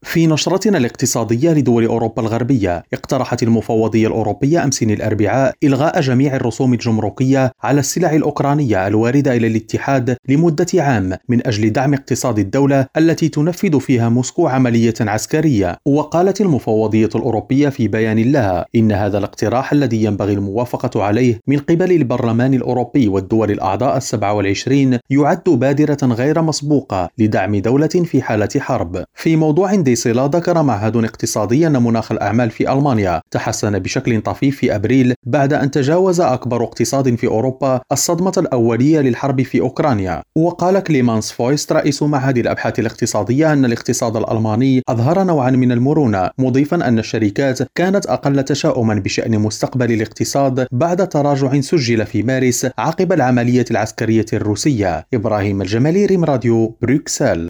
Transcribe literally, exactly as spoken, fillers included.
في نشرتنا الاقتصادية لدول أوروبا الغربية، اقترحت المفوضية الأوروبية أمس الأربعاء إلغاء جميع الرسوم الجمركية على السلع الأوكرانية الواردة إلى الاتحاد لمدة عام من أجل دعم اقتصاد الدولة التي تنفذ فيها موسكو عملية عسكرية. وقالت المفوضية الأوروبية في بيان لها إن هذا الاقتراح الذي ينبغي الموافقة عليه من قبل البرلمان الأوروبي والدول الأعضاء السبعة والعشرين يعد بادرة غير مسبوقة لدعم دولة في حالة حرب. في موضوع صلة ذكر معهد اقتصادي أن مناخ الأعمال في ألمانيا تحسن بشكل طفيف في أبريل بعد أن تجاوز أكبر اقتصاد في أوروبا الصدمة الأولية للحرب في أوكرانيا. وقال كليمانس فويست رئيس معهد الأبحاث الاقتصادية أن الاقتصاد الألماني أظهر نوعا من المرونة، مضيفا أن الشركات كانت أقل تشاؤما بشأن مستقبل الاقتصاد بعد تراجع سجل في مارس عقب العملية العسكرية الروسية. إبراهيم الجمالي، ريم راديو، بروكسل.